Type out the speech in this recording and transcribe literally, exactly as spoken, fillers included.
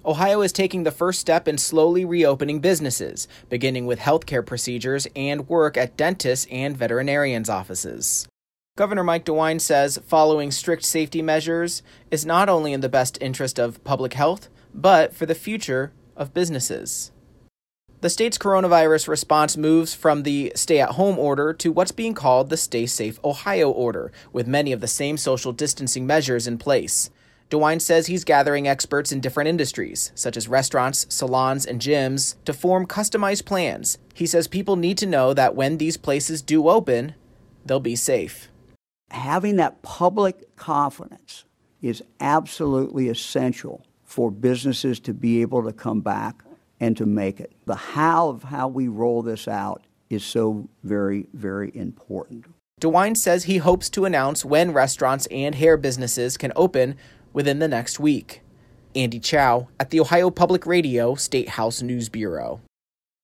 Ohio is taking the first step in slowly reopening businesses, beginning with healthcare procedures and work at dentists and veterinarians' offices. Governor Mike DeWine says following strict safety measures is not only in the best interest of public health, but for the future of businesses. The state's coronavirus response moves from the stay-at-home order to what's being called the Stay Safe Ohio order, with many of the same social distancing measures in place. DeWine says he's gathering experts in different industries, such as restaurants, salons, and gyms, to form customized plans. He says people need to know that when these places do open, they'll be safe. Having that public confidence is absolutely essential for businesses to be able to come back and to make it. The how of how we roll this out is so very, very important. DeWine says he hopes to announce when restaurants and hair businesses can open within the next week. Andy Chow at the Ohio Public Radio State House News Bureau.